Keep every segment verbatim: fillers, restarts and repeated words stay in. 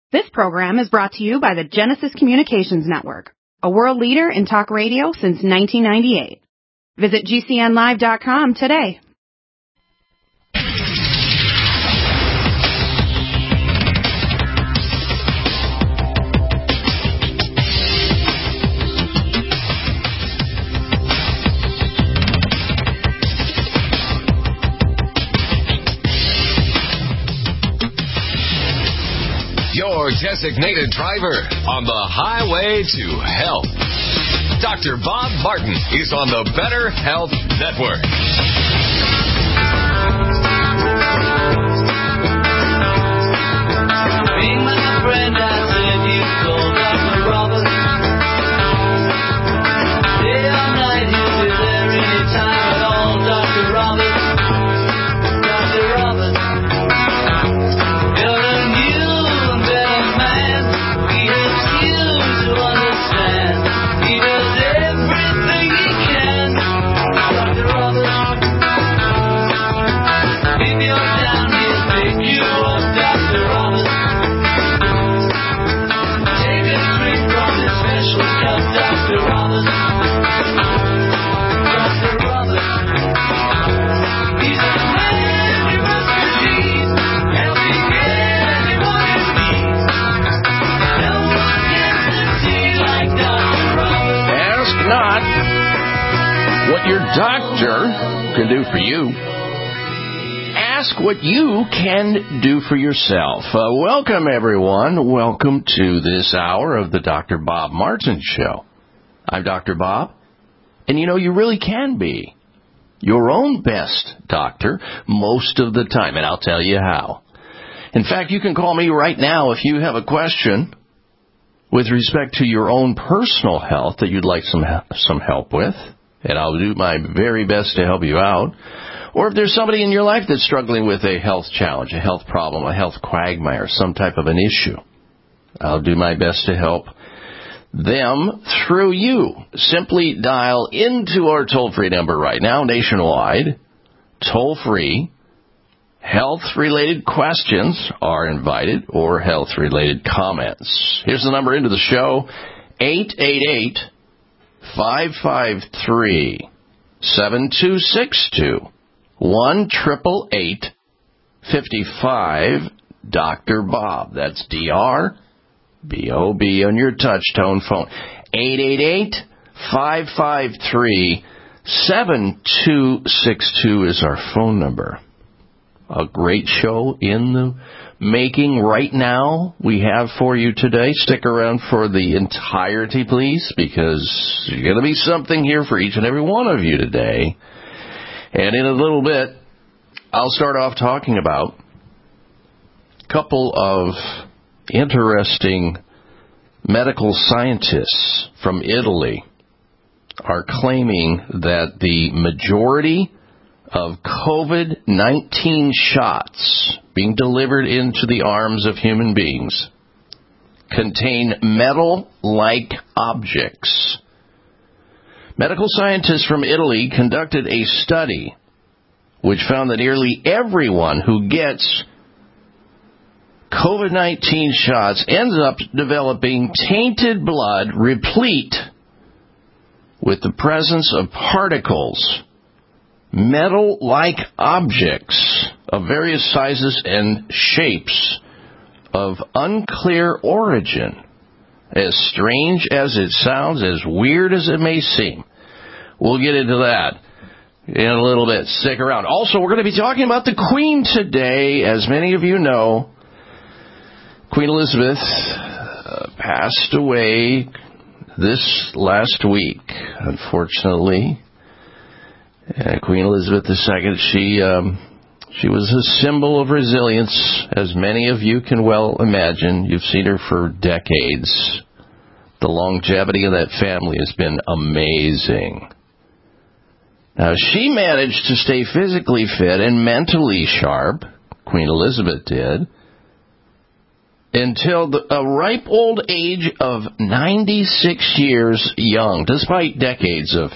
This program is brought to you by the Genesis Communications Network, a world leader in talk radio since nineteen ninety-eight. Visit G C N live dot com today. Your designated driver on the highway to health. Doctor Bob Martin is on the Better Health Network. Being my friend, I said you called Doctor Roberts. Day or night, he'll be there anytime at all. Doctor Roberts, Doctor Roberts. You're a new and better man. He helps you to understand. He does everything he can. Doctor Roberts. If you're down, he'll pick you up. Doctor Roberts. Take a drink from his special cup. Doctor Roberts. Doctor Roberts. He's a man you must believe, helping anyone in need. No one gets to see like Doctor Roberts. Ask not what your doctor can do for you. Ask what you can do for yourself. Uh, welcome, everyone. Welcome to this hour of the Doctor Bob Martin Show. I'm Doctor Bob, and you know, you really can be your own best doctor most of the time, and I'll tell you how. In fact, you can call me right now if you have a question with respect to your own personal health that you'd like some some help with, and I'll do my very best to help you out. Or if there's somebody in your life that's struggling with a health challenge, a health problem, a health quagmire, some type of an issue, I'll do my best to help them through you. Simply dial into our toll-free number right now, nationwide, toll-free. Health-related questions are invited, or health-related comments. Here's the number into the show, eight eight eight, five five three, seven two six two. one triple eight fifty five Doctor Bob. That's D R B O B on your touch-tone phone. eight eight eight, five five three, seven two six two is our phone number. A great show in the making right now we have for you today. Stick around for the entirety, please, because there's going to be something here for each and every one of you today. And in a little bit, I'll start off talking about a couple of interesting medical scientists from Italy are claiming that the majority of COVID nineteen shots being delivered into the arms of human beings contain metal-like objects. Medical scientists from Italy conducted a study which found that nearly everyone who gets COVID nineteen shots ends up developing tainted blood replete with the presence of particles, metal-like objects of various sizes and shapes of unclear origin. As strange as it sounds, as weird as it may seem. We'll get into that in a little bit. Stick around. Also, we're going to be talking about the Queen today. As many of you know, Queen Elizabeth uh, passed away this last week, unfortunately. Uh, Queen Elizabeth the Second, she, um, she was a symbol of resilience, as many of you can well imagine. You've seen her for decades. The longevity of that family has been amazing. Now, she managed to stay physically fit and mentally sharp, Queen Elizabeth did, until the, a ripe old age of ninety-six years young, despite decades of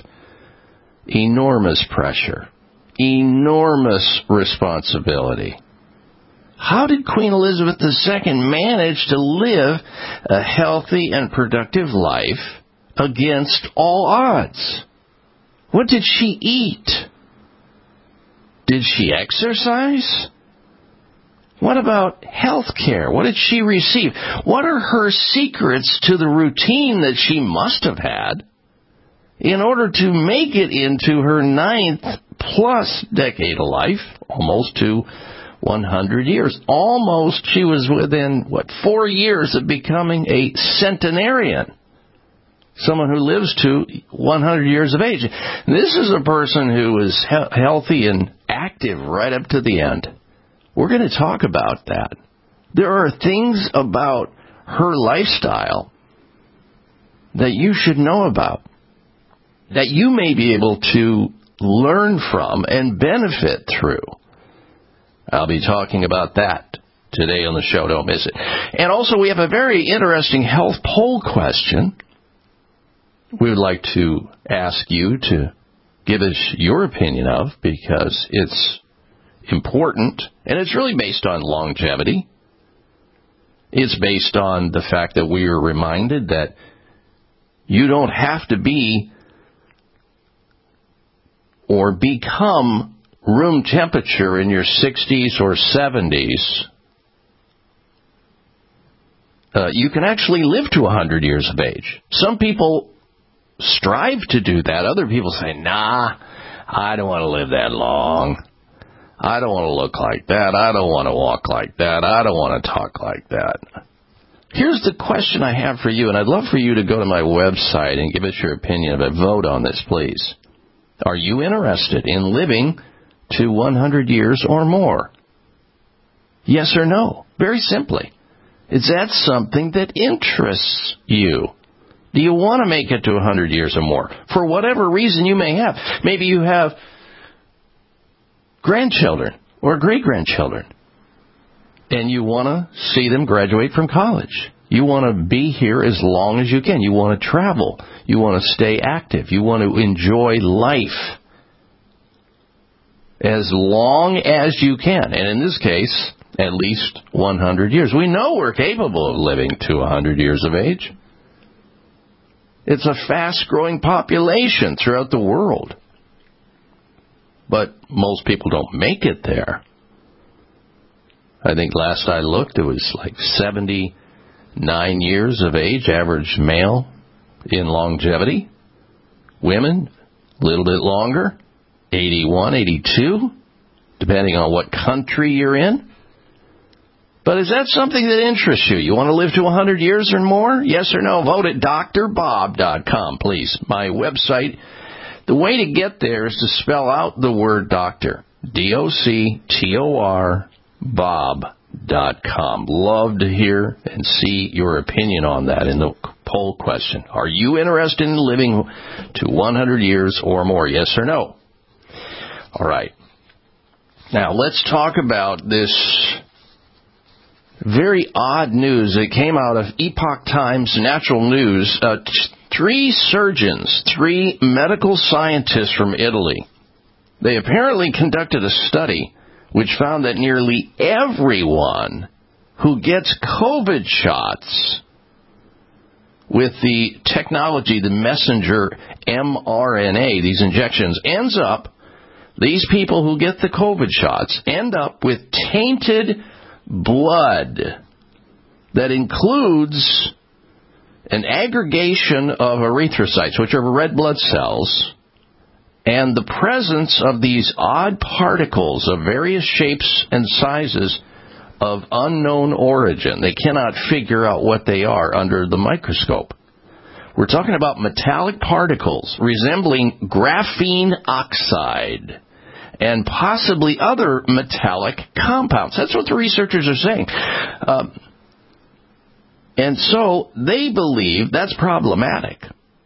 enormous pressure, enormous responsibility, How did Queen Elizabeth the Second manage to live a healthy and productive life against all odds? What did she eat? Did she exercise? What about health care? What did she receive? What are her secrets to the routine that she must have had in order to make it into her ninth plus decade of life, almost to one hundred years? Almost, she was within, what, four years of becoming a centenarian. Someone who lives to one hundred years of age. This is a person who is he- healthy and active right up to the end. We're going to talk about that. There are things about her lifestyle that you should know about, that you may be able to learn from and benefit through. I'll be talking about that today on the show. Don't miss it. And also, we have a very interesting health poll question we would like to ask you to give us your opinion of, because it's important, and it's really based on longevity. It's based on the fact that we are reminded that you don't have to be or become room temperature in your sixties or seventies. Uh, you can actually live to one hundred years of age. Some people strive to do that. Other people say, nah, I don't want to live that long. I don't want to look like that. I don't want to walk like that. I don't want to talk like that. Here's the question I have for you, and I'd love for you to go to my website and give us your opinion of it. Vote on this, please. Are you interested in living to one hundred years or more? Yes or no? Very simply. Is that something that interests you? Do you want to make it to one hundred years or more? For whatever reason you may have. Maybe you have grandchildren or great-grandchildren, and you want to see them graduate from college. You want to be here as long as you can. You want to travel. You want to stay active. You want to enjoy life as long as you can. And in this case, at least one hundred years. We know we're capable of living to one hundred years of age. It's a fast-growing population throughout the world. But most people don't make it there. I think last I looked, it was like seventy-nine years of age, average male in longevity. Women, a little bit longer, eighty-one, eighty-two, depending on what country you're in. But is that something that interests you? You want to live to one hundred years or more? Yes or no? Vote at D R bob dot com, please. My website. The way to get there is to spell out the word doctor. D O C T O R, Bob dot com. Love to hear and see your opinion on that in the poll question. Are you interested in living to one hundred years or more? Yes or no? All right. Now, let's talk about this very odd news that came out of Epoch Times Natural News. Uh, three surgeons, three medical scientists from Italy, they apparently conducted a study which found that nearly everyone who gets COVID shots with the technology, the messenger mRNA, these injections, ends up, these people who get the COVID shots end up with tainted blood that includes an aggregation of erythrocytes, which are red blood cells, and the presence of these odd particles of various shapes and sizes of unknown origin. They cannot figure out what they are under the microscope. We're talking about metallic particles resembling graphene oxide and possibly other metallic compounds. That's what the researchers are saying. Um, and so they believe that's problematic.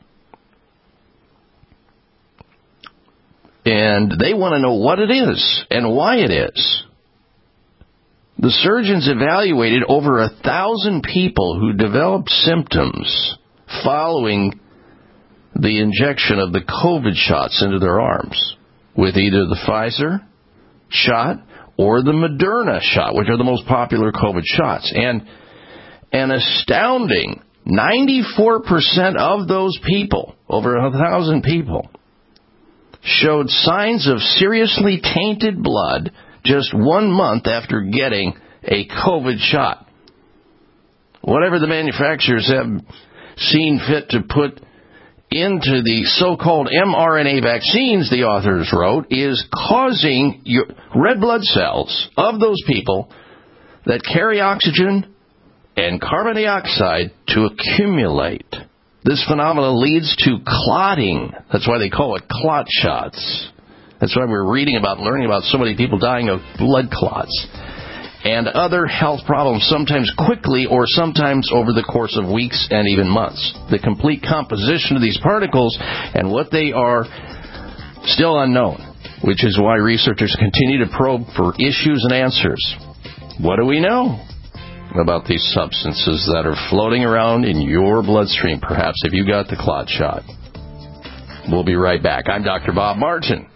And they want to know what it is and why it is. The surgeons evaluated over a thousand people who developed symptoms following the injection of the COVID shots into their arms with either the Pfizer shot or the Moderna shot, which are the most popular COVID shots. And an astounding ninety-four percent of those people, over a thousand people, showed signs of seriously tainted blood just one month after getting a COVID shot. Whatever the manufacturers have seen fit to put into the so-called mRNA vaccines, the authors wrote, is causing your red blood cells of those people that carry oxygen and carbon dioxide to accumulate. This phenomenon leads to clotting. That's why they call it clot shots. That's why we're reading about and learning about so many people dying of blood clots and other health problems, sometimes quickly or sometimes over the course of weeks and even months. The complete composition of these particles and what they are still unknown, which is why researchers continue to probe for issues and answers. What do we know about these substances that are floating around in your bloodstream? Perhaps if you got the clot shot. We'll be right back. I'm Doctor Bob Martin.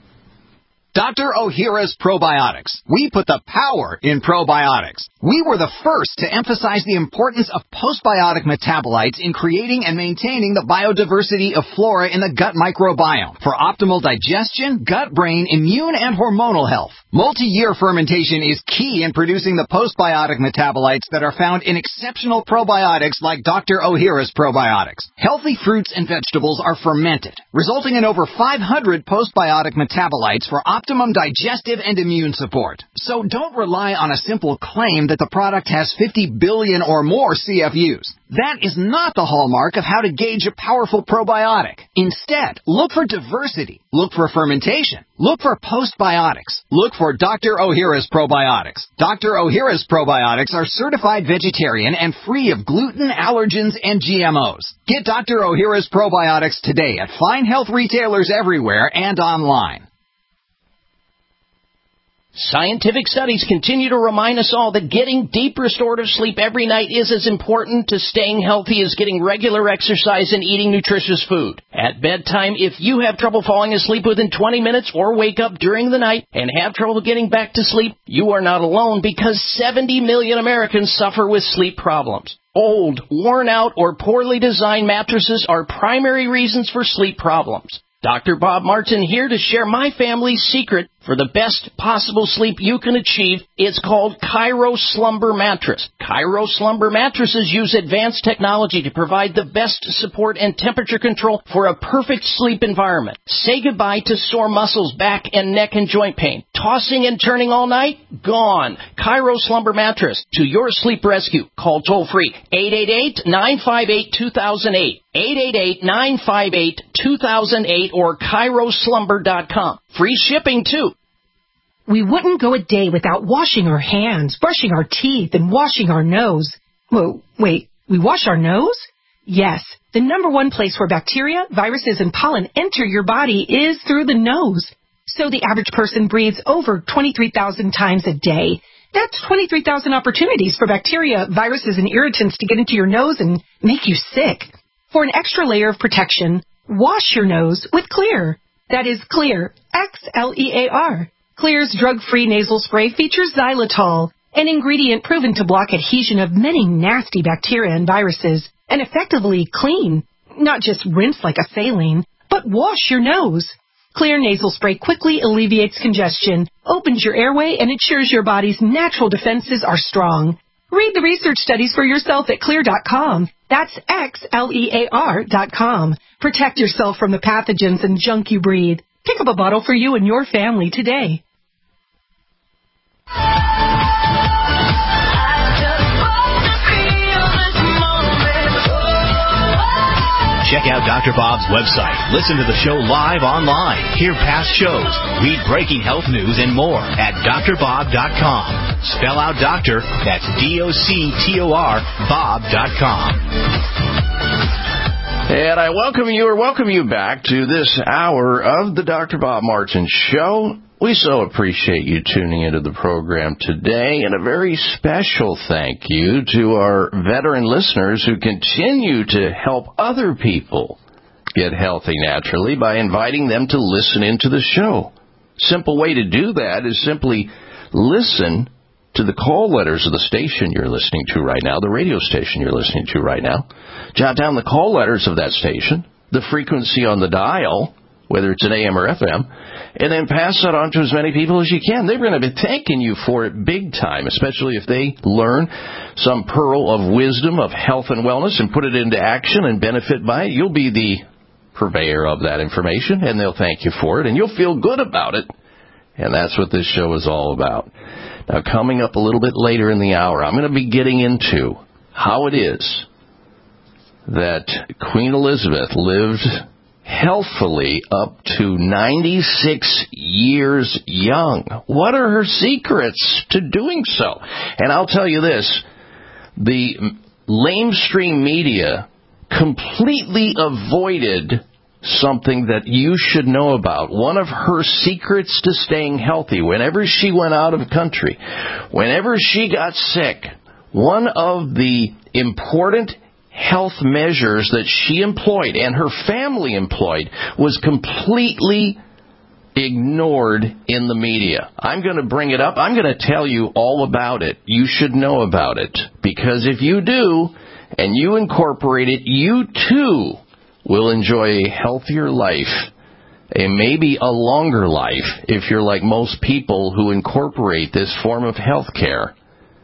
Doctor Ohhira's Probiotics. We put the power in probiotics. We were the first to emphasize the importance of postbiotic metabolites in creating and maintaining the biodiversity of flora in the gut microbiome for optimal digestion, gut-brain, immune, and hormonal health. Multi-year fermentation is key in producing the postbiotic metabolites that are found in exceptional probiotics like Doctor Ohhira's Probiotics. Healthy fruits and vegetables are fermented, resulting in over five hundred postbiotic metabolites for optimum digestive and immune support. So don't rely on a simple claim that the product has fifty billion or more C F Us. That is not the hallmark of how to gauge a powerful probiotic. Instead, look for diversity. Look for fermentation. Look for postbiotics. Look for Doctor Ohhira's Probiotics. Doctor Ohhira's Probiotics are certified vegetarian and free of gluten, allergens, and G M Os. Get Doctor Ohhira's Probiotics today at fine health retailers everywhere and online. Scientific studies continue to remind us all that getting deep restorative sleep every night is as important to staying healthy as getting regular exercise and eating nutritious food. At bedtime, if you have trouble falling asleep within twenty minutes or wake up during the night and have trouble getting back to sleep, you are not alone because seventy million Americans suffer with sleep problems. Old, worn out, or poorly designed mattresses are primary reasons for sleep problems. Doctor Bob Martin here to share my family's secret for the best possible sleep you can achieve. It's called Cairo Slumber Mattress. Cairo Slumber Mattresses use advanced technology to provide the best support and temperature control for a perfect sleep environment. Say goodbye to sore muscles, back and neck and joint pain. Tossing and turning all night? Gone. Cairo Slumber Mattress to your sleep rescue. Call toll free eight eight eight, nine five eight, two thousand eight. eight eight eight, nine five eight, two thousand eight or Cairo Slumber dot com. Free shipping, too. We wouldn't go a day without washing our hands, brushing our teeth, and washing our nose. Whoa, wait, we wash our nose? Yes, the number one place where bacteria, viruses, and pollen enter your body is through the nose. So the average person breathes over twenty-three thousand times a day. That's twenty-three thousand opportunities for bacteria, viruses, and irritants to get into your nose and make you sick. For an extra layer of protection, wash your nose with Xlear. That is Xlear, X L E A R. Xlear's drug-free nasal spray features xylitol, an ingredient proven to block adhesion of many nasty bacteria and viruses, and effectively clean, not just rinse like a saline, but wash your nose. Xlear nasal spray quickly alleviates congestion, opens your airway, and ensures your body's natural defenses are strong. Read the research studies for yourself at Xlear dot com. That's X L E A R dot com. Protect yourself from the pathogens and junk you breathe. Pick up a bottle for you and your family today. Check out Doctor Bob's website. Listen to the show live online. Hear past shows. Read breaking health news and more at Dr Bob dot com. Spell out doctor, that's D O C T O R, Bob dot com. And I welcome you or welcome you back to this hour of the Doctor Bob Martin Show. We so appreciate you tuning into the program today, and a very special thank you to our veteran listeners who continue to help other people get healthy naturally by inviting them to listen into the show. Simple way to do that is simply listen to the call letters of the station you're listening to right now, the radio station you're listening to right now. Jot down the call letters of that station, the frequency on the dial, whether it's an A M or F M, and then pass that on to as many people as you can. They're going to be thanking you for it big time, especially if they learn some pearl of wisdom of health and wellness and put it into action and benefit by it. You'll be the purveyor of that information, and they'll thank you for it, and you'll feel good about it. And that's what this show is all about. Now, coming up a little bit later in the hour, I'm going to be getting into how it is that Queen Elizabeth lived healthfully up to ninety-six years young. What are her secrets to doing so? And I'll tell you this, the lamestream media completely avoided something that you should know about. One of her secrets to staying healthy, whenever she went out of country, whenever she got sick, one of the important health measures that she employed and her family employed was completely ignored in the media. I'm going to bring it up. I'm going to tell you all about it. You should know about it, because if you do and you incorporate it, you too will enjoy a healthier life, a maybe a longer life, if you're like most people who incorporate this form of health care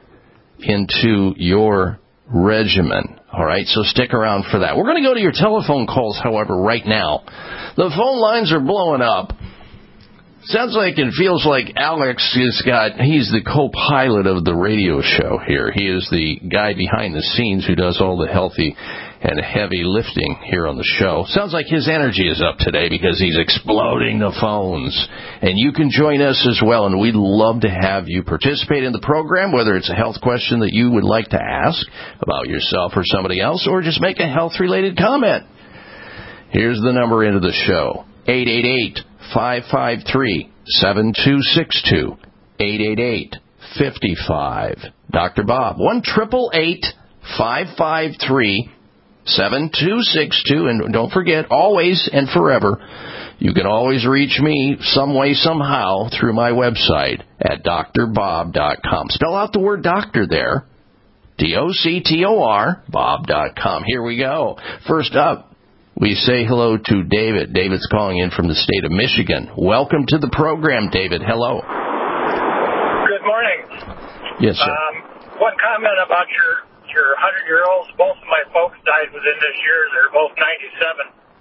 into your regimen. All right, so stick around for that. We're going to go to your telephone calls, however, right now. The phone lines are blowing up. Sounds like and feels like Alex has got, he's the co-pilot of the radio show here. He is the guy behind the scenes who does all the healthy and heavy lifting here on the show. Sounds like his energy is up today because he's exploding the phones. And you can join us as well, and we'd love to have you participate in the program, whether it's a health question that you would like to ask about yourself or somebody else, or just make a health-related comment. Here's the number into the show, eight eight eight, five five three, seven two six two, eight eight eight, five five. Doctor Bob, one eight eight eight, five five three, seven two six two. And don't forget, always and forever, you can always reach me some way, somehow, through my website at D R bob dot com. Spell out the word doctor there, D O C T O R, bob dot com. Here we go. First up, we say hello to David. David's calling in from the state of Michigan. Welcome to the program, David. Hello. Good morning. Yes, sir. Um, one comment about your your hundred-year-olds. Both of my folks died within this year. They're both ninety-seven.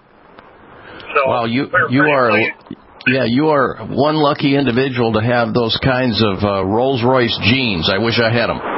So well, you we're you are pleased. yeah you are one lucky individual to have those kinds of uh, Rolls-Royce genes. I wish I had them.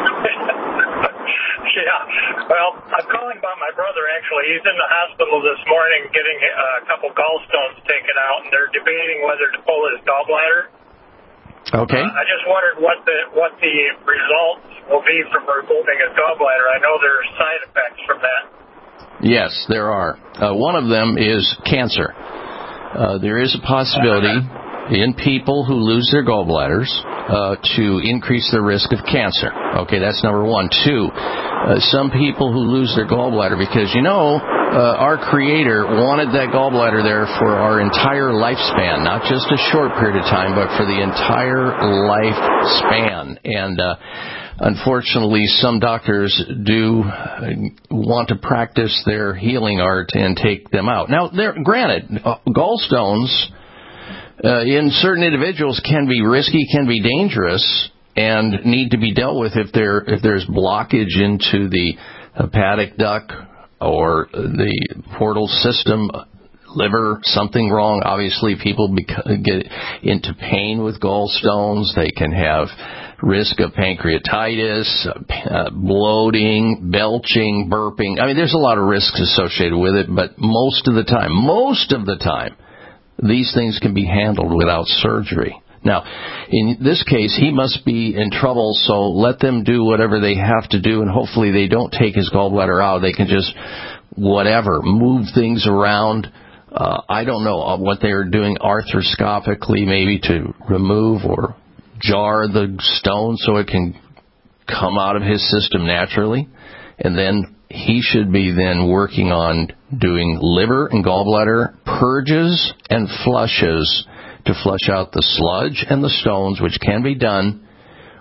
Yeah. Well, I'm calling about my brother, actually. He's in the hospital this morning getting a couple gallstones taken out, and they're debating whether to pull his gallbladder. Okay. Uh, I just wondered what the what the results will be from removing his gallbladder. I know there are side effects from that. Yes, there are. Uh, one of them is cancer. Uh, there is a possibility in people who lose their gallbladders uh, to increase their risk of cancer. Okay, that's number one. Two, uh, some people who lose their gallbladder because, you know, uh, our Creator wanted that gallbladder there for our entire lifespan, not just a short period of time, but for the entire lifespan. And uh, unfortunately, some doctors do want to practice their healing art and take them out. Now, granted, uh, gallstones Uh, in certain individuals can be risky, can be dangerous, and need to be dealt with if there if there's blockage into the hepatic duct or the portal system, liver, something wrong. Obviously, people bec- get into pain with gallstones. They can have risk of pancreatitis, uh, bloating, belching, burping. I mean, there's a lot of risks associated with it, but most of the time, most of the time, these things can be handled without surgery. Now, in this case, he must be in trouble, so let them do whatever they have to do, and hopefully they don't take his gallbladder out. They can just, whatever, move things around. Uh, I don't know what they're doing arthroscopically, maybe to remove or jar the stone so it can come out of his system naturally. And then he should be then working on doing liver and gallbladder purges and flushes to flush out the sludge and the stones, which can be done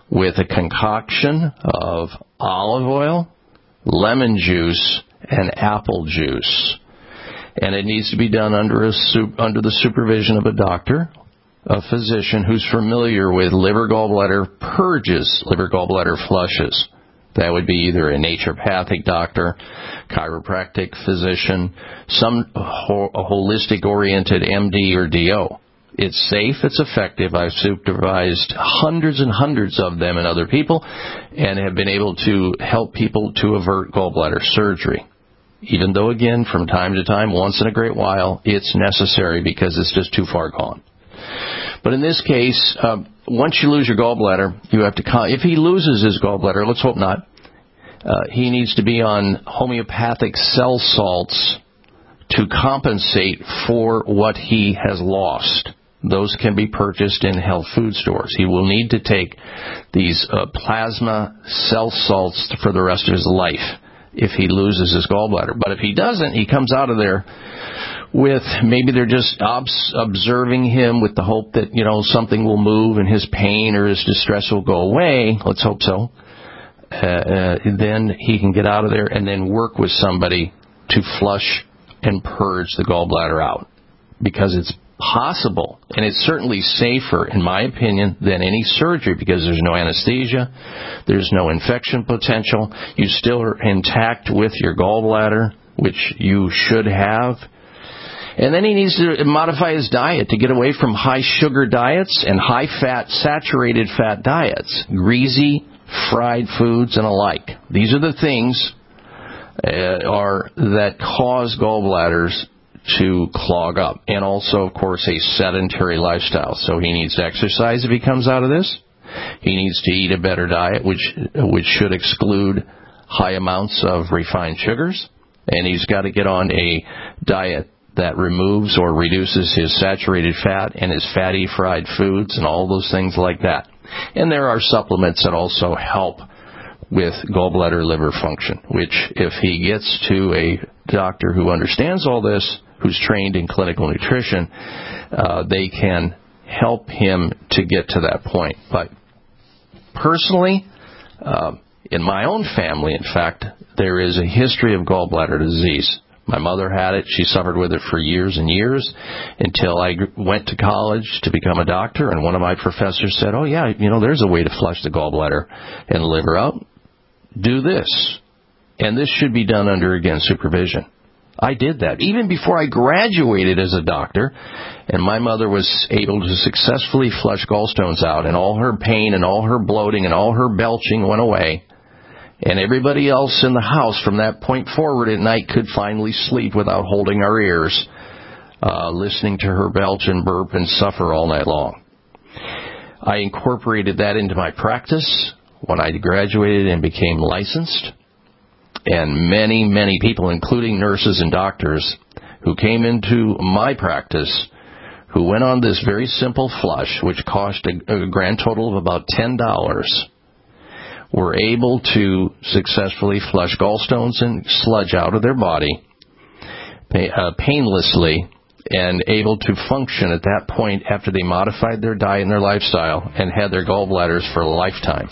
with a concoction of olive oil, lemon juice, and apple juice. And it needs to be done under a under the supervision of a doctor, a physician who's familiar with liver gallbladder purges, liver gallbladder flushes. That would be either a naturopathic doctor, chiropractic physician, some ho- holistic-oriented M D or D O. It's safe, it's effective. I've supervised hundreds and hundreds of them and other people and have been able to help people to avert gallbladder surgery. Even though, again, from time to time, once in a great while, it's necessary because it's just too far gone. But in this case, uh, once you lose your gallbladder, you have to. Con- if he loses his gallbladder, let's hope not, uh, he needs to be on homeopathic cell salts to compensate for what he has lost. Those can be purchased in health food stores. He will need to take these uh, plasma cell salts for the rest of his life if he loses his gallbladder. But if he doesn't, he comes out of there with, maybe they're just obs- observing him with the hope that, you know, something will move and his pain or his distress will go away. Let's hope so. Uh, uh, then he can get out of there and then work with somebody to flush and purge the gallbladder out. Because it's possible, and it's certainly safer, in my opinion, than any surgery, because there's no anesthesia, there's no infection potential, you still are intact with your gallbladder, which you should have. And then he needs to modify his diet to get away from high-sugar diets and high-fat, saturated fat diets, greasy, fried foods, and alike. These are the things uh, are that cause gallbladders to clog up, and also, of course, a sedentary lifestyle. So he needs to exercise if he comes out of this. He needs to eat a better diet, which which should exclude high amounts of refined sugars, and he's got to get on a diet that removes or reduces his saturated fat and his fatty fried foods and all those things like that. And there are supplements that also help with gallbladder liver function, which if he gets to a doctor who understands all this, who's trained in clinical nutrition, uh, they can help him to get to that point. But personally, uh, in my own family, in fact, there is a history of gallbladder disease. My mother had it. She suffered with it for years and years until I went to college to become a doctor, and one of my professors said, oh, yeah, you know, there's a way to flush the gallbladder and liver out. Do this. And this should be done under, again, supervision. I did that even before I graduated as a doctor, and my mother was able to successfully flush gallstones out, and all her pain and all her bloating and all her belching went away, and everybody else in the house from that point forward at night could finally sleep without holding our ears, uh, listening to her belch and burp and suffer all night long. I incorporated that into my practice when I graduated and became licensed. And many, many people, including nurses and doctors, who came into my practice, who went on this very simple flush, which cost a, a grand total of about ten dollars, were able to successfully flush gallstones and sludge out of their body pay, uh, painlessly, and able to function at that point after they modified their diet and their lifestyle and had their gallbladders for a lifetime.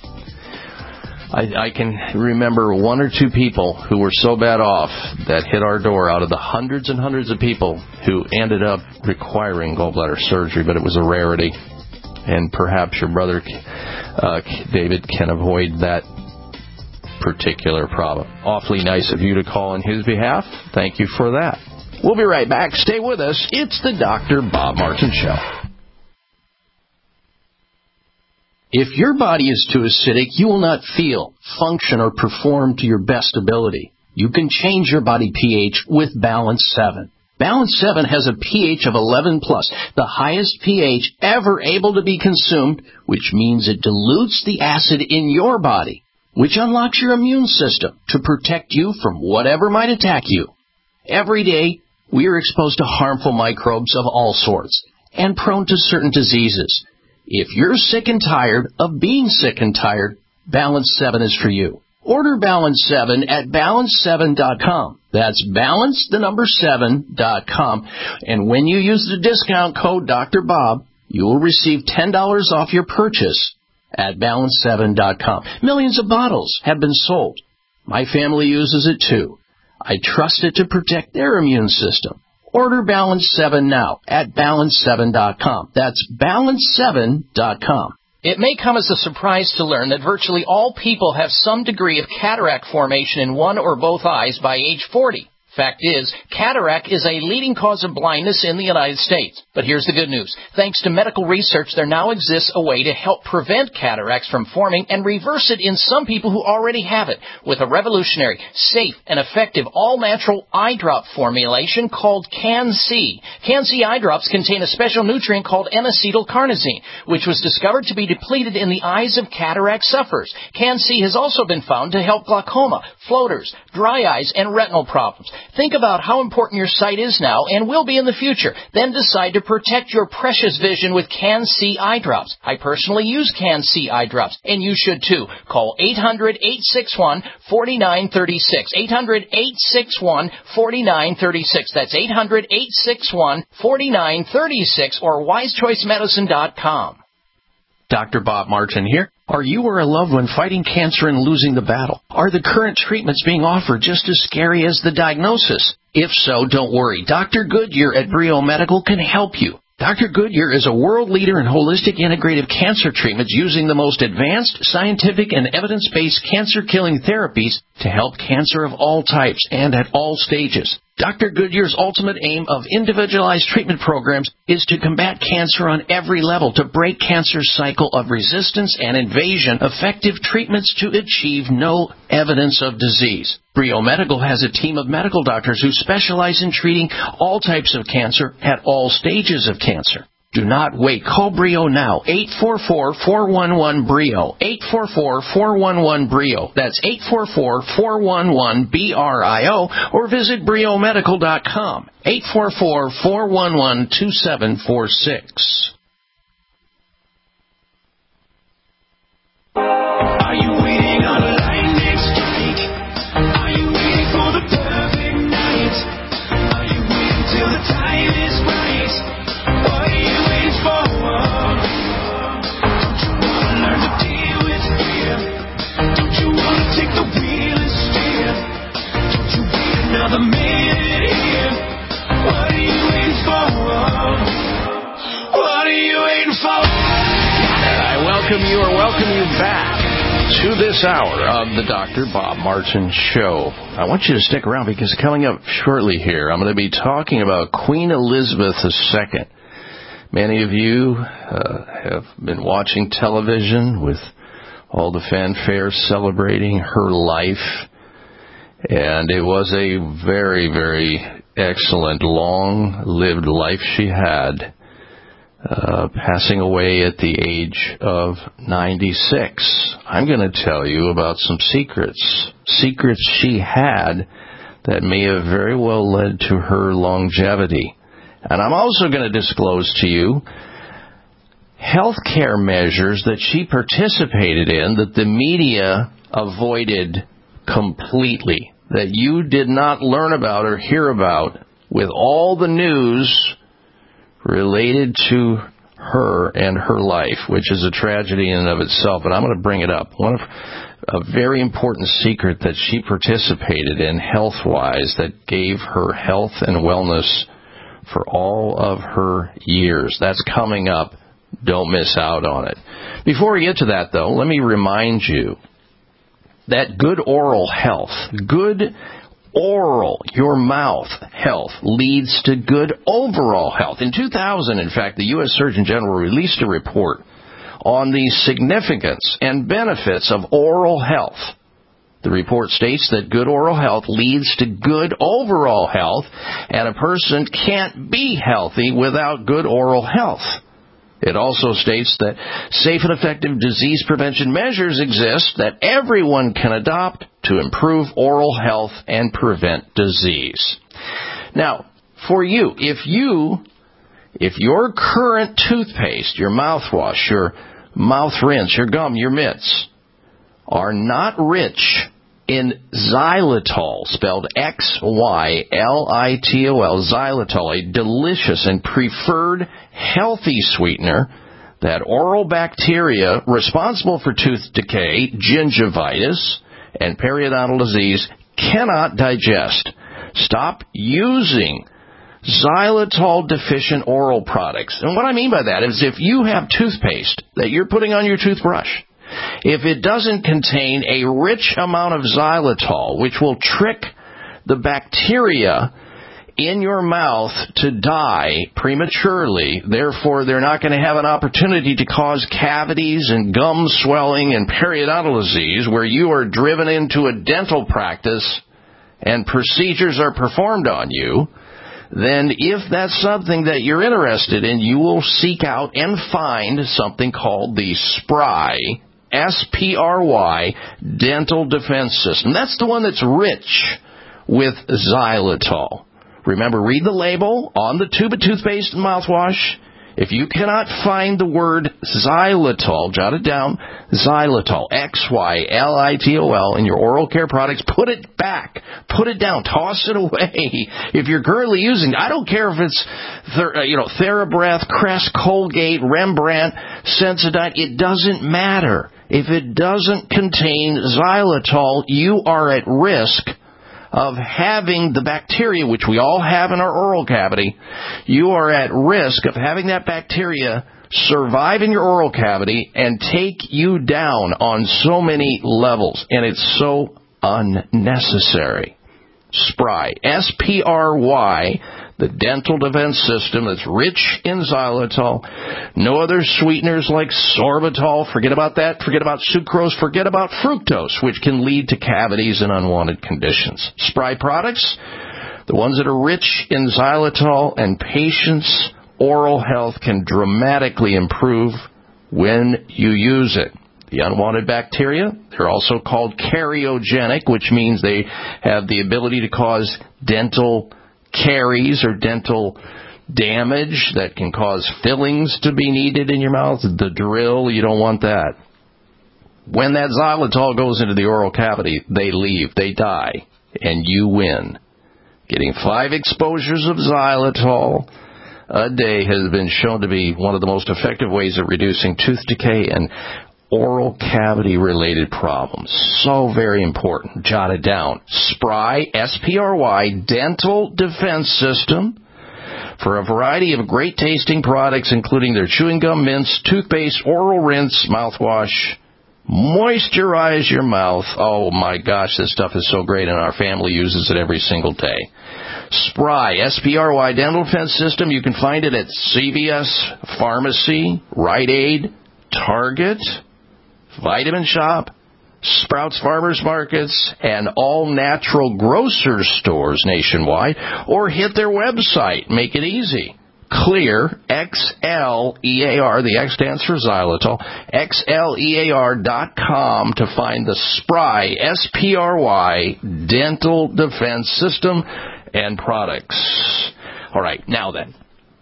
I, I can remember one or two people who were so bad off that hit our door out of the hundreds and hundreds of people who ended up requiring gallbladder surgery, but it was a rarity. And perhaps your brother, uh, David, can avoid that particular problem. Awfully nice of you to call on his behalf. Thank you for that. We'll be right back. Stay with us. It's the Doctor Bob Martin Show. If your body is too acidic, you will not feel, function, or perform to your best ability. You can change your body pH with Balance seven. Balance seven has a pH of eleven plus, the highest pH ever able to be consumed, which means it dilutes the acid in your body, which unlocks your immune system to protect you from whatever might attack you. Every day, we are exposed to harmful microbes of all sorts and prone to certain diseases. If you're sick and tired of being sick and tired, Balance seven is for you. Order Balance seven at balance seven dot com. That's balance, the number seven, dot com. And when you use the discount code Doctor Bob, you will receive ten dollars off your purchase. at balance seven dot com. Millions of bottles have been sold. My family uses it too. I trust it to protect their immune system. Order Balance seven now at balance seven dot com. That's balance seven dot com. It may come as a surprise to learn that virtually all people have some degree of cataract formation in one or both eyes by age forty. Fact is, cataract is a leading cause of blindness in the United States. But here's the good news. Thanks to medical research, there now exists a way to help prevent cataracts from forming and reverse it in some people who already have it with a revolutionary, safe, and effective all-natural eye drop formulation called Can-C. Can-C eye drops contain a special nutrient called N-acetylcarnosine, which was discovered to be depleted in the eyes of cataract sufferers. Can-C has also been found to help glaucoma, floaters, dry eyes, and retinal problems. Think about how important your sight is now and will be in the future. Then decide to protect your precious vision with Can-C eye drops. I personally use Can-C eye drops, and you should too. Call eight hundred, eight six one, four nine three six. eight hundred, eight six one, four nine three six. That's eight hundred, eight six one, four nine three six or wise choice medicine dot com. Doctor Bob Martin here. Are you or a loved one fighting cancer and losing the battle? Are the current treatments being offered just as scary as the diagnosis? If so, don't worry. Doctor Goodyear at Brio Medical can help you. Doctor Goodyear is a world leader in holistic integrative cancer treatments using the most advanced, scientific, and evidence-based cancer-killing therapies to help cancer of all types and at all stages. Doctor Goodyear's ultimate aim of individualized treatment programs is to combat cancer on every level, to break cancer's cycle of resistance and invasion, effective treatments to achieve no evidence of disease. Brio Medical has a team of medical doctors who specialize in treating all types of cancer at all stages of cancer. Do not wait. Call Brio now. eight four four, four one one, B R I O. eight four four, four one one, B R I O. That's eight four four, four one one, B R I O. Or visit brio medical dot com. eight four four, four one one, two seven four six. Are you waiting on a lightning strike? Are you waiting for the perfect night? Are you waiting till the time is right? What are you waiting for? Don't you want to learn to deal with fear? Don't you want to take the wheel and steer? Don't you wait another minute here? What are you waiting for? What are you waiting for? And I welcome you or welcome you back to this hour of the Doctor Bob Martin Show. I want you to stick around because coming up shortly here, I'm going to be talking about Queen Elizabeth the Second. Many of you uh, have been watching television with all the fanfare celebrating her life, and it was a very, very excellent, long-lived life she had. Uh, passing away at the age of ninety-six. I'm going to tell you about some secrets. Secrets she had that may have very well led to her longevity. And I'm also going to disclose to you healthcare measures that she participated in that the media avoided completely, that you did not learn about or hear about with all the news related to her and her life, which is a tragedy in and of itself, but I'm going to bring it up. One of a very important secret that she participated in health-wise that gave her health and wellness for all of her years. That's coming up. Don't miss out on it. Before we get to that, though, let me remind you that good oral health, good oral, your mouth health leads to good overall health. In two thousand, in fact, the U S Surgeon General released a report on the significance and benefits of oral health. The report states that good oral health leads to good overall health, and a person can't be healthy without good oral health. It also states that safe and effective disease prevention measures exist that everyone can adopt to improve oral health and prevent disease. Now, for you, if you, if your current toothpaste, your mouthwash, your mouth rinse, your gum, your mitts are not rich in xylitol, spelled X Y L I T O L, xylitol, a delicious and preferred healthy sweetener that oral bacteria responsible for tooth decay, gingivitis, and periodontal disease cannot digest. Stop using xylitol-deficient oral products. And what I mean by that is if you have toothpaste that you're putting on your toothbrush, if it doesn't contain a rich amount of xylitol, which will trick the bacteria in your mouth to die prematurely, therefore they're not going to have an opportunity to cause cavities and gum swelling and periodontal disease where you are driven into a dental practice and procedures are performed on you, then if that's something that you're interested in, you will seek out and find something called the Spry, S P R Y, Dental Defense System. That's the one that's rich with xylitol. Remember, read the label on the tube of toothpaste and mouthwash. If you cannot find the word xylitol, jot it down, xylitol, X Y L I T O L, in your oral care products, put it back. Put it down. Toss it away. If you're currently using, I don't care if it's, you know, TheraBreath, Crest, Colgate, Rembrandt, Sensodyne, it doesn't matter. If it doesn't contain xylitol, you are at risk of having the bacteria, which we all have in our oral cavity. You are at risk of having that bacteria survive in your oral cavity and take you down on so many levels. And it's so unnecessary. Spry, S P R Y, the dental defense system that's rich in xylitol. No other sweeteners like sorbitol. Forget about that. Forget about sucrose. Forget about fructose, which can lead to cavities and unwanted conditions. Spry products, the ones that are rich in xylitol, and patients' oral health can dramatically improve when you use it. The unwanted bacteria, they're also called cariogenic, which means they have the ability to cause dental caries or dental damage that can cause fillings to be needed in your mouth. The drill, you don't want that. When that xylitol goes into the oral cavity, they leave, they die, and you win. Getting five exposures of xylitol a day has been shown to be one of the most effective ways of reducing tooth decay and oral cavity-related problems. So very important. Jot it down. Spry, S P R Y, Dental Defense System, for a variety of great-tasting products, including their chewing gum mints, toothpaste, oral rinse, mouthwash. Moisturize your mouth. Oh, my gosh, this stuff is so great, and our family uses it every single day. Spry, S P R Y, Dental Defense System. You can find it at C V S Pharmacy, Rite Aid, Target, Vitamin Shop, Sprouts Farmers Markets, and all natural grocer stores nationwide, or hit their website. Make it easy. Clear, X L E A R, the X stands for xylitol, X L E A R dot com to find the Spry, S P R Y, Dental Defense System and products. All right, now then,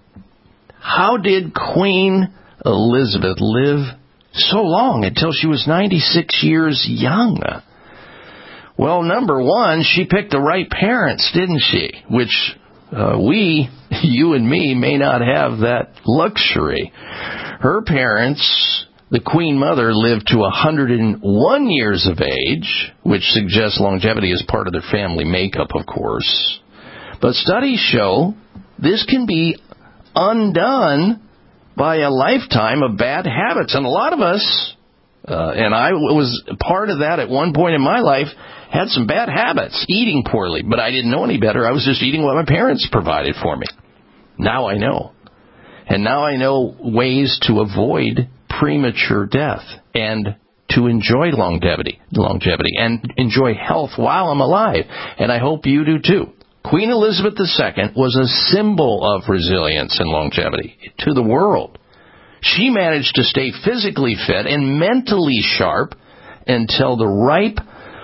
how did Queen Elizabeth live so long, until she was ninety-six years young? Well, number one, she picked the right parents, didn't she? Which uh, we, you and me, may not have that luxury. Her parents, the Queen Mother, lived to one hundred one years of age, which suggests longevity is part of their family makeup, of course. But studies show this can be undone by a lifetime of bad habits. And a lot of us, uh, and I was part of that at one point in my life, had some bad habits, eating poorly. But I didn't know any better. I was just eating what my parents provided for me. Now I know. And now I know ways to avoid premature death and to enjoy longevity, longevity and enjoy health while I'm alive. And I hope you do too. Queen Elizabeth the Second was a symbol of resilience and longevity to the world. She managed to stay physically fit and mentally sharp until the ripe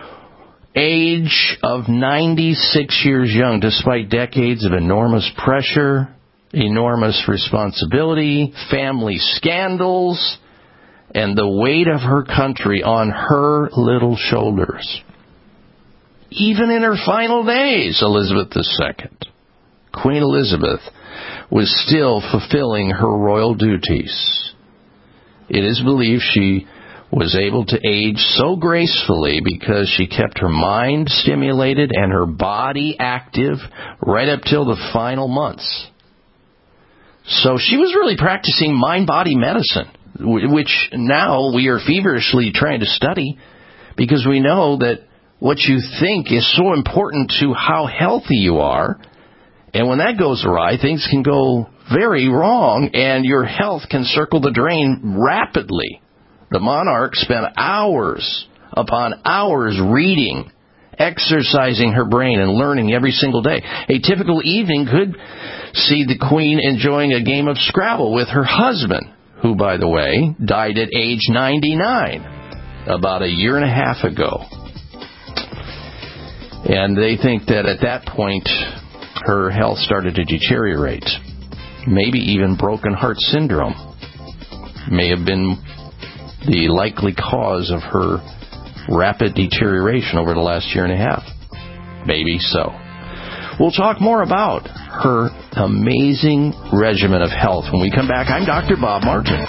age of ninety-six years young, despite decades of enormous pressure, enormous responsibility, family scandals, and the weight of her country on her little shoulders. Even in her final days, Elizabeth the Second, Queen Elizabeth, was still fulfilling her royal duties. It is believed she was able to age so gracefully because she kept her mind stimulated and her body active right up till the final months. So she was really practicing mind-body medicine, which now we are feverishly trying to study because we know that what you think is so important to how healthy you are. And when that goes awry, things can go very wrong, and your health can circle the drain rapidly. The monarch spent hours upon hours reading, exercising her brain, and learning every single day. A typical evening could see the queen enjoying a game of Scrabble with her husband, who, by the way, died at age ninety-nine about a year and a half ago. And they think that at that point, her health started to deteriorate. Maybe even broken heart syndrome may have been the likely cause of her rapid deterioration over the last year and a half. Maybe so. We'll talk more about her amazing regimen of health when we come back. I'm Doctor Bob Martin.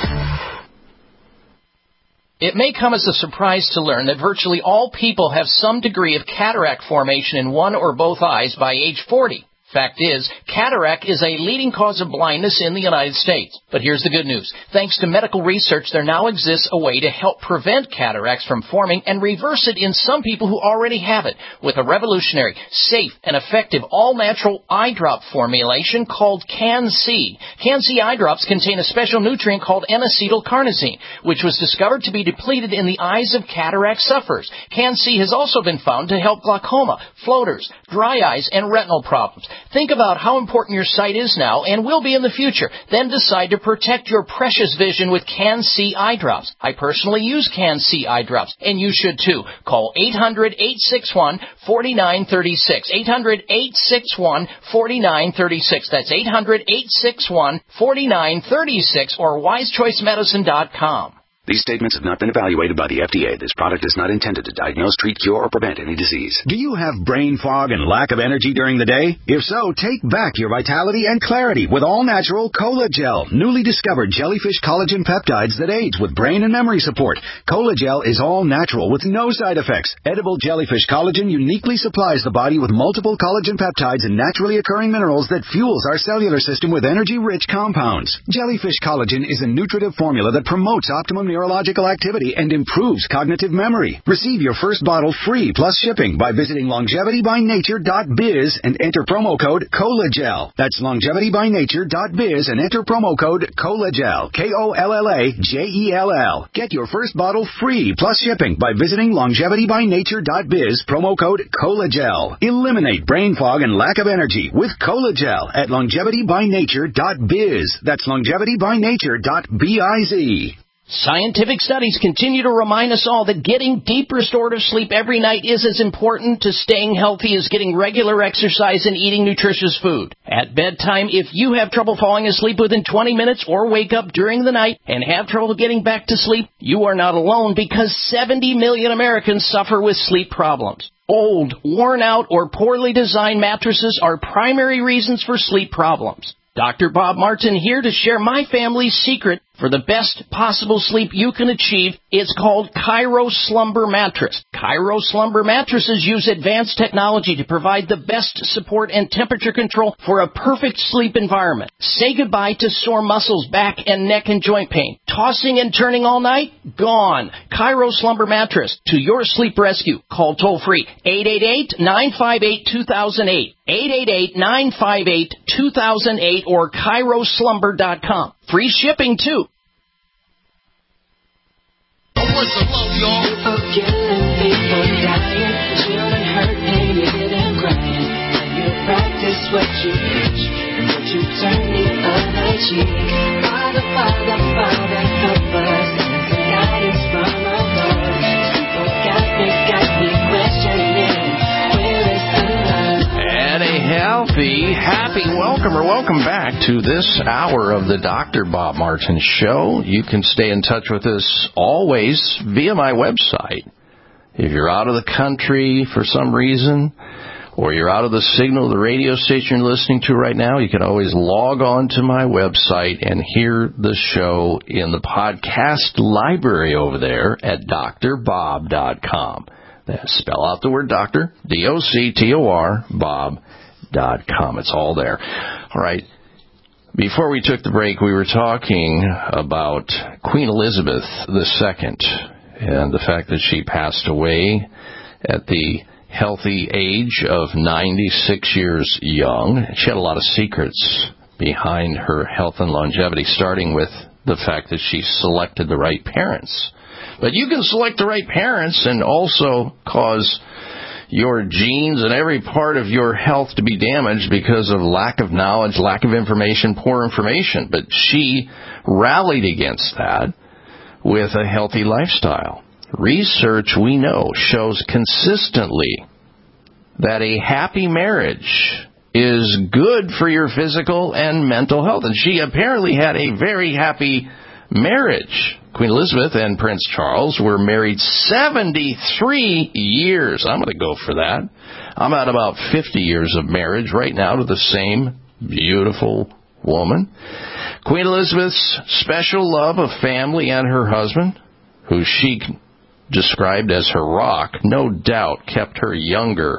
It may come as a surprise to learn that virtually all people have some degree of cataract formation in one or both eyes by age forty. Fact is, cataract is a leading cause of blindness in the United States. But here's the good news. Thanks to medical research, there now exists a way to help prevent cataracts from forming and reverse it in some people who already have it with a revolutionary, safe, and effective all-natural eye drop formulation called Can-C. Can-C eye drops contain a special nutrient called N-acetylcarnosine, which was discovered to be depleted in the eyes of cataract sufferers. Can-C has also been found to help glaucoma, floaters, dry eyes, and retinal problems. Think about how important your sight is now and will be in the future. Then decide to protect your precious vision with Can-C eye drops. I personally use Can-C eye drops, and you should too. Call eight hundred, eight six one, four nine three six. eight hundred, eight six one, four nine three six. That's eight hundred, eight six one, four nine three six or wise choice medicine dot com. These statements have not been evaluated by the F D A. This product is not intended to diagnose, treat, cure, or prevent any disease. Do you have brain fog and lack of energy during the day? If so, take back your vitality and clarity with all-natural Cola-Gel, newly discovered jellyfish collagen peptides that aids with brain and memory support. Cola-Gel is all-natural with no side effects. Edible jellyfish collagen uniquely supplies the body with multiple collagen peptides and naturally occurring minerals that fuels our cellular system with energy-rich compounds. Jellyfish collagen is a nutritive formula that promotes optimum neurological activity and improves cognitive memory. Receive your first bottle free plus shipping by visiting longevity by nature dot biz and enter promo code COLAGEL. That's longevity by nature dot biz and enter promo code COLAGEL. K O L L A J E L L. Get your first bottle free plus shipping by visiting longevity by nature dot biz, promo code COLAGEL. Eliminate brain fog and lack of energy with Cola-Gel at longevity by nature dot biz. That's longevity by nature dot biz. Scientific studies continue to remind us all that getting deep restorative sleep every night is as important to staying healthy as getting regular exercise and eating nutritious food. At bedtime, if you have trouble falling asleep within twenty minutes or wake up during the night and have trouble getting back to sleep, you are not alone because seventy million Americans suffer with sleep problems. Old, worn out, or poorly designed mattresses are primary reasons for sleep problems. Doctor Bob Martin here to share my family's secret for the best possible sleep you can achieve. It's called Cairo Slumber Mattress. Cairo Slumber Mattresses use advanced technology to provide the best support and temperature control for a perfect sleep environment. Say goodbye to sore muscles, back and neck and joint pain. Tossing and turning all night? Gone. Cairo Slumber Mattress to your sleep rescue. Call toll free eight eight eight, nine five eight, two thousand eight. eight eight eight, nine five eight, two thousand eight or Cairo Slumber dot com. Free shipping, too. People killing, people dying, children hurt, painted and crying. When you practice what you preach, and what you turn the other cheek. Father, Father, Father, help us. Send some guidance from above. People got me, got me questioning. Where is the love? And a healthy, happy welcome or welcome back to this hour of the Doctor Bob Martin Show. You can stay in touch with us always via my website. If you're out of the country for some reason, or you're out of the signal of the radio station you're listening to right now, you can always log on to my website and hear the show in the podcast library over there at D R bob dot com. Spell out the word doctor, D O C T O R, Bob dot com. It's all there. All right. Before we took the break, we were talking about Queen Elizabeth the Second and the fact that she passed away at the healthy age of ninety-six years young. She had a lot of secrets behind her health and longevity, starting with the fact that she selected the right parents. But you can select the right parents and also cause your genes and every part of your health to be damaged because of lack of knowledge, lack of information, poor information. But she rallied against that with a healthy lifestyle. Research, we know, shows consistently that a happy marriage is good for your physical and mental health. And she apparently had a very happy marriage. Queen Elizabeth and Prince Charles were married seventy-three years. I'm going to go for that. I'm at about fifty years of marriage right now to the same beautiful woman. Queen Elizabeth's special love of family and her husband, who she described as her rock, no doubt kept her younger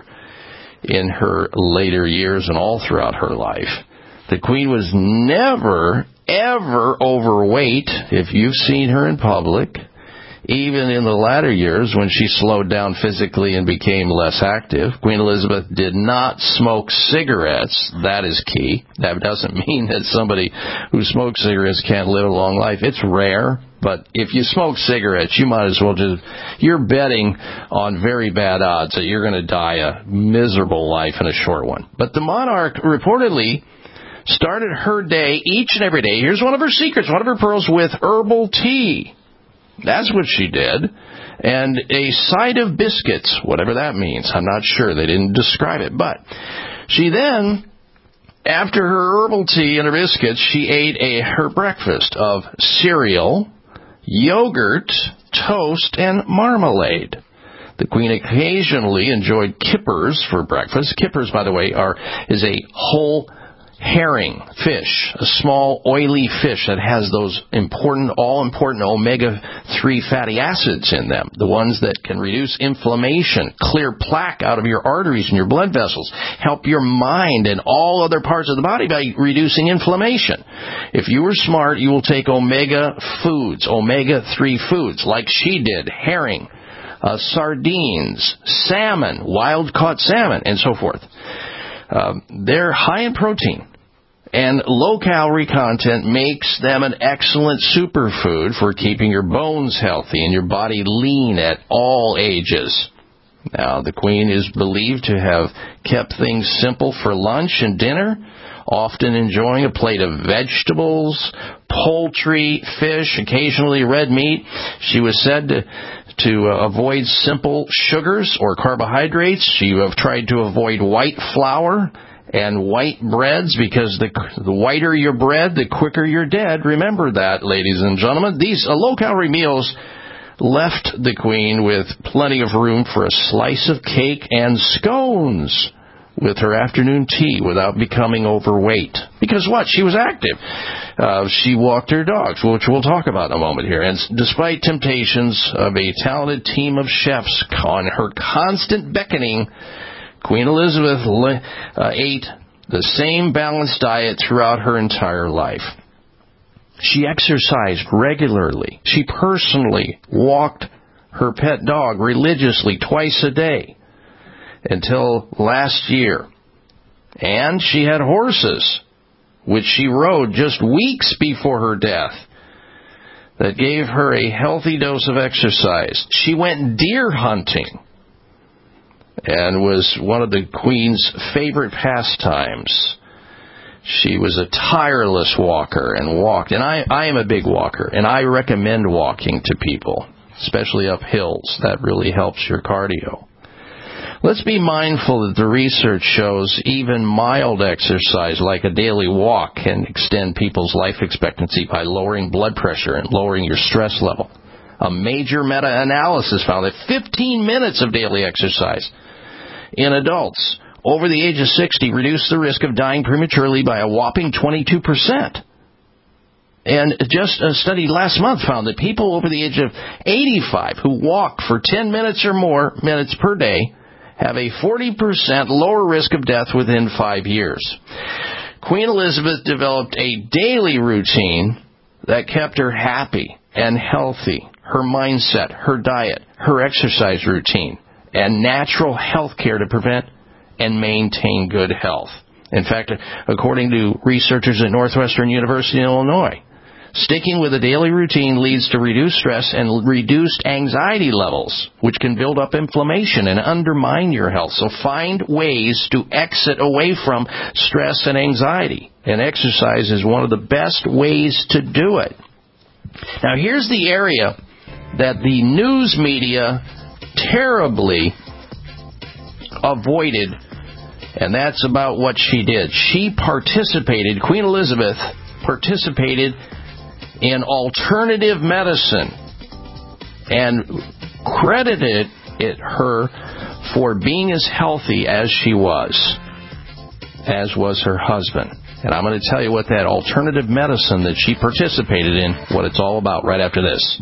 in her later years and all throughout her life. The Queen was never, ever overweight, if you've seen her in public, even in the latter years when she slowed down physically and became less active. Queen Elizabeth did not smoke cigarettes. That is key. That doesn't mean that somebody who smokes cigarettes can't live a long life. It's rare. But if you smoke cigarettes, you might as well just, you're betting on very bad odds that you're going to die a miserable life in a short one. But the monarch reportedly started her day each and every day. Here's one of her secrets, one of her pearls, with herbal tea. That's what she did. And a side of biscuits, whatever that means. I'm not sure. They didn't describe it. But she then, after her herbal tea and her biscuits, she ate a her breakfast of cereal, yogurt, toast, and marmalade. The Queen occasionally enjoyed kippers for breakfast. Kippers, by the way, are is a whole herring fish, a small oily fish that has those important, all-important omega three fatty acids in them, the ones that can reduce inflammation, clear plaque out of your arteries and your blood vessels, help your mind and all other parts of the body by reducing inflammation. If you were smart, you will take omega foods, omega three foods, like she did, herring, uh, sardines, salmon, wild-caught salmon, and so forth. Uh, they're high in protein, and low-calorie content makes them an excellent superfood for keeping your bones healthy and your body lean at all ages. Now, the Queen is believed to have kept things simple for lunch and dinner, often enjoying a plate of vegetables, poultry, fish, occasionally red meat. She was said to to uh, avoid simple sugars or carbohydrates. She have tried to avoid white flour and white breads because the the whiter your bread, the quicker you're dead. Remember that, ladies and gentlemen. These uh, low-calorie meals left the Queen with plenty of room for a slice of cake and scones with her afternoon tea without becoming overweight. Because what? She was active. Uh, she walked her dogs, which we'll talk about in a moment here. And despite temptations of a talented team of chefs on her constant beckoning, Queen Elizabeth uh, ate the same balanced diet throughout her entire life. She exercised regularly. She personally walked her pet dog religiously twice a day until last year. And she had horses, which she rode just weeks before her death, that gave her a healthy dose of exercise. She went deer hunting and was one of the Queen's favorite pastimes. She was a tireless walker and walked. And I, I am a big walker, and I recommend walking to people, especially up hills. That really helps your cardio. Let's be mindful that the research shows even mild exercise, like a daily walk, can extend people's life expectancy by lowering blood pressure and lowering your stress level. A major meta-analysis found that fifteen minutes of daily exercise in adults over the age of sixty reduce the risk of dying prematurely by a whopping twenty-two percent. And just a study last month found that people over the age of eighty-five who walk for ten minutes or more minutes per day have a forty percent lower risk of death within five years. Queen Elizabeth developed a daily routine that kept her happy and healthy. Her mindset, her diet, her exercise routine, and natural health care to prevent and maintain good health. In fact, according to researchers at Northwestern University in Illinois, sticking with a daily routine leads to reduced stress and reduced anxiety levels, which can build up inflammation and undermine your health. So find ways to exit away from stress and anxiety. And exercise is one of the best ways to do it. Now, here's the area that the news media terribly avoided, and that's about what she did. She participated, Queen Elizabeth participated in alternative medicine and credited it her for being as healthy as she was, as was her husband. And I'm going to tell you what that alternative medicine that she participated in, what it's all about right after this.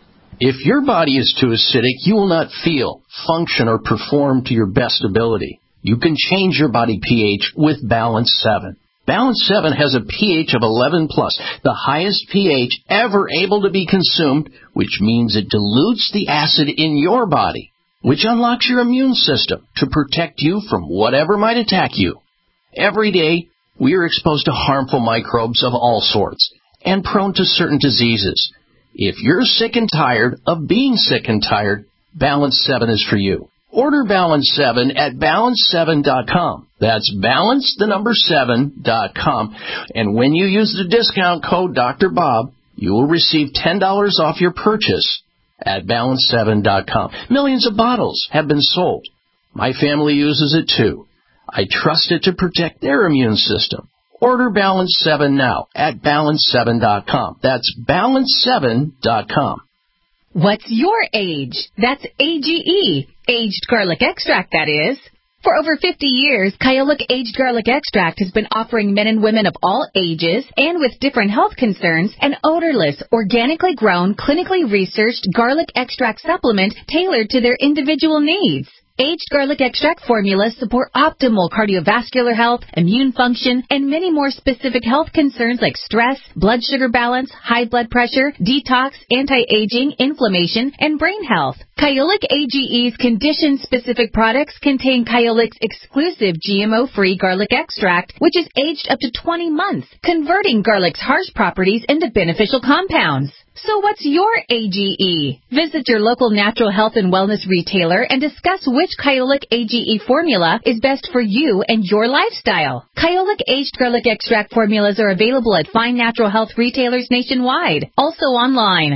If your body is too acidic, you will not feel, function, or perform to your best ability. You can change your body pH with Balance seven. Balance seven has a pH of eleven plus, the highest pH ever able to be consumed, which means it dilutes the acid in your body, which unlocks your immune system to protect you from whatever might attack you. Every day, we are exposed to harmful microbes of all sorts and prone to certain diseases. If you're sick and tired of being sick and tired, Balance seven is for you. Order Balance seven at balance seven dot com. That's balance, the number seven dot com. And when you use the discount code Doctor Bob, you will receive ten dollars off your purchase at balance seven dot com. Millions of bottles have been sold. My family uses it too. I trust it to protect their immune system. Order Balance seven now at balance seven dot com. That's balance seven dot com. What's your age? That's A G E, Aged Garlic Extract, that is. For over fifty years, Kyolic Aged Garlic Extract has been offering men and women of all ages and with different health concerns an odorless, organically grown, clinically researched garlic extract supplement tailored to their individual needs. Aged garlic extract formulas support optimal cardiovascular health, immune function, and many more specific health concerns like stress, blood sugar balance, high blood pressure, detox, anti-aging, inflammation, and brain health. Kyolic A G E's condition-specific products contain Kyolic's exclusive G M O-free garlic extract, which is aged up to twenty months, converting garlic's harsh properties into beneficial compounds. So what's your A G E? Visit your local natural health and wellness retailer and discuss which Kyolic A G E formula is best for you and your lifestyle. Kyolic Aged Garlic Extract formulas are available at fine natural health retailers nationwide, also online.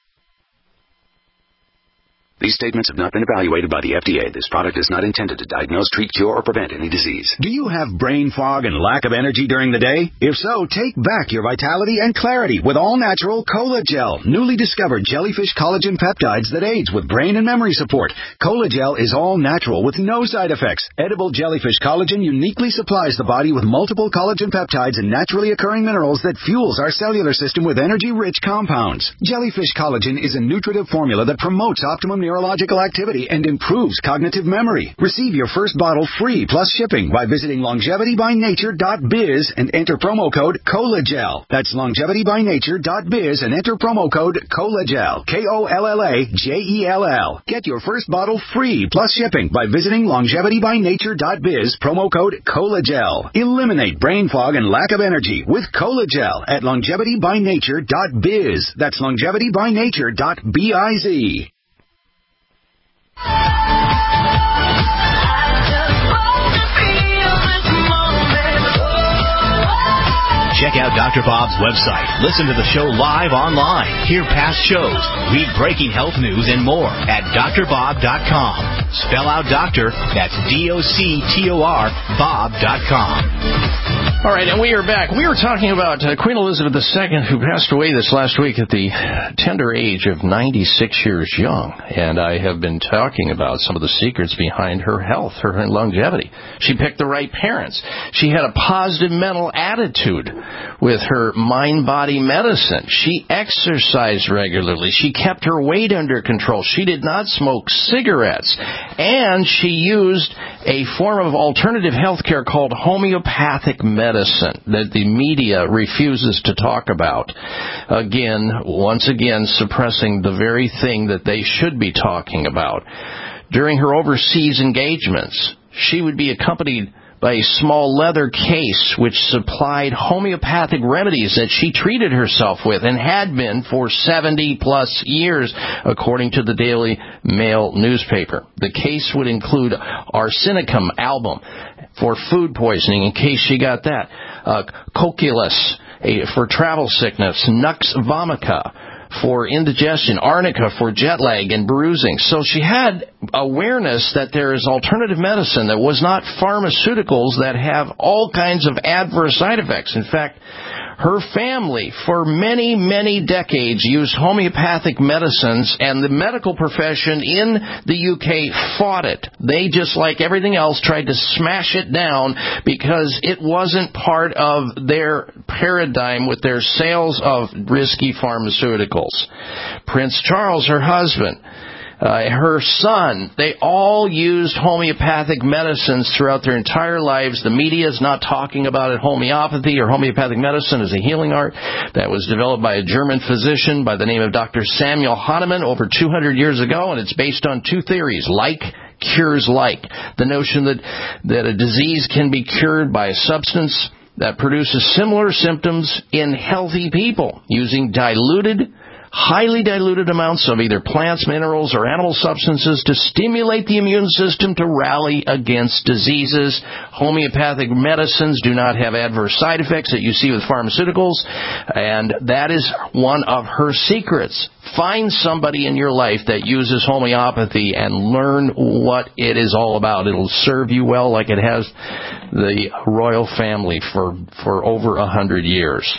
These statements have not been evaluated by the F D A. This product is not intended to diagnose, treat, cure, or prevent any disease. Do you have brain fog and lack of energy during the day? If so, take back your vitality and clarity with all-natural Cola-Gel, newly discovered jellyfish collagen peptides that aids with brain and memory support. Cola-Gel is all-natural with no side effects. Edible jellyfish collagen uniquely supplies the body with multiple collagen peptides and naturally occurring minerals that fuels our cellular system with energy-rich compounds. Jellyfish collagen is a nutritive formula that promotes optimum neurological activity and improves cognitive memory. Receive your first bottle free plus shipping by visiting longevity by nature dot biz and enter promo code COLAGEL. That's longevity by nature dot biz and enter promo code COLAGEL. K O L L A J E L L. Get your first bottle free plus shipping by visiting longevity by nature dot biz, promo code COLAGEL. Eliminate brain fog and lack of energy with COLAGEL at longevity by nature dot biz. That's longevity by nature dot biz. Check out Doctor Bob's website. Listen to the show live online. Hear past shows. Read breaking health news and more at dr bob dot com. Spell out doctor, that's D O C T O R, Bob dot com. All right, and we are back. We were talking about uh, Queen Elizabeth the Second, who passed away this last week at the tender age of ninety-six years young. And I have been talking about some of the secrets behind her health, her longevity. She picked the right parents. She had a positive mental attitude with her mind-body medicine. She exercised regularly. She kept her weight under control. She did not smoke cigarettes. And she used a form of alternative health care called homeopathic medicine that the media refuses to talk about. Again, once again, suppressing the very thing that they should be talking about. During her overseas engagements, she would be accompanied by a small leather case which supplied homeopathic remedies that she treated herself with and had been for seventy plus years, according to the Daily Mail newspaper. The case would include arsenicum album for food poisoning, in case she got that, uh, Coculus a, for travel sickness, Nux vomica for indigestion, arnica for jet lag and bruising. So she had awareness that there is alternative medicine that was not pharmaceuticals that have all kinds of adverse side effects. In fact, her family, for many, many decades, used homeopathic medicines, and the medical profession in the U K fought it. They, just like everything else, tried to smash it down because it wasn't part of their paradigm with their sales of risky pharmaceuticals. Prince Charles, her husband, Uh, her son, they all used homeopathic medicines throughout their entire lives. The media is not talking about it. Homeopathy or homeopathic medicine is a healing art that was developed by a German physician by the name of Doctor Samuel Hahnemann over two hundred years ago, and it's based on two theories: like cures like. The notion that, that a disease can be cured by a substance that produces similar symptoms in healthy people using diluted highly diluted amounts of either plants, minerals, or animal substances to stimulate the immune system to rally against diseases. Homeopathic medicines do not have adverse side effects that you see with pharmaceuticals, and that is one of her secrets. Find somebody in your life that uses homeopathy and learn what it is all about. It'll serve you well like it has the royal family for, for over a hundred years.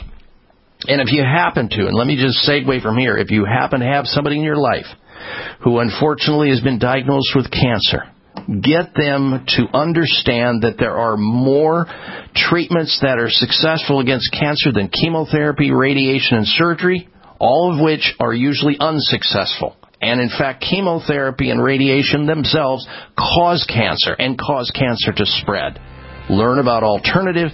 And if you happen to, and let me just segue from here, if you happen to have somebody in your life who unfortunately has been diagnosed with cancer, get them to understand that there are more treatments that are successful against cancer than chemotherapy, radiation, and surgery, all of which are usually unsuccessful. And in fact, chemotherapy and radiation themselves cause cancer and cause cancer to spread. Learn about alternative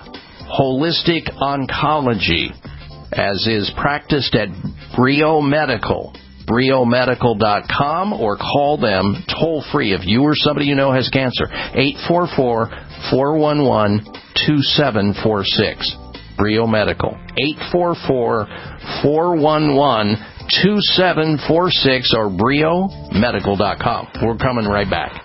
holistic oncology, as is practiced at Brio Medical, brio medical dot com, or call them toll free if you or somebody you know has cancer, eight four four, four one one, two seven four six. Brio Medical, eight four four, four one one, two seven four six, or brio medical dot com. We're coming right back.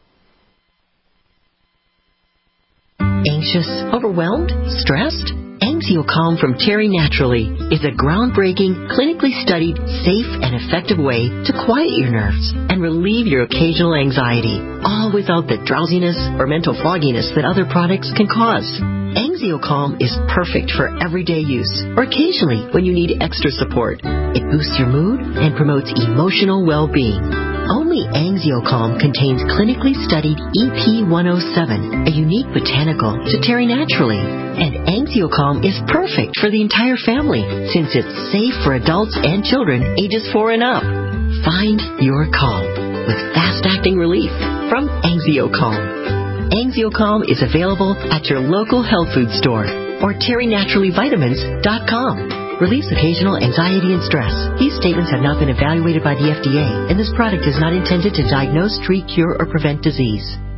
Anxious, overwhelmed, stressed? Anxiocalm from Terry Naturally is a groundbreaking, clinically studied, safe, and effective way to quiet your nerves and relieve your occasional anxiety, all without the drowsiness or mental fogginess that other products can cause. Anxiocalm is perfect for everyday use or occasionally when you need extra support. It boosts your mood and promotes emotional well-being. Only Anxiocalm contains clinically studied E P one oh seven, a unique botanical to Terry Naturally. And Anxiocalm is perfect for the entire family since it's safe for adults and children ages four and up. Find your calm with fast-acting relief from Anxiocalm. Anxiocalm is available at your local health food store or terry naturally vitamins dot com. Relieves occasional anxiety and stress. These statements have not been evaluated by the F D A, and this product is not intended to diagnose, treat, cure, or prevent disease.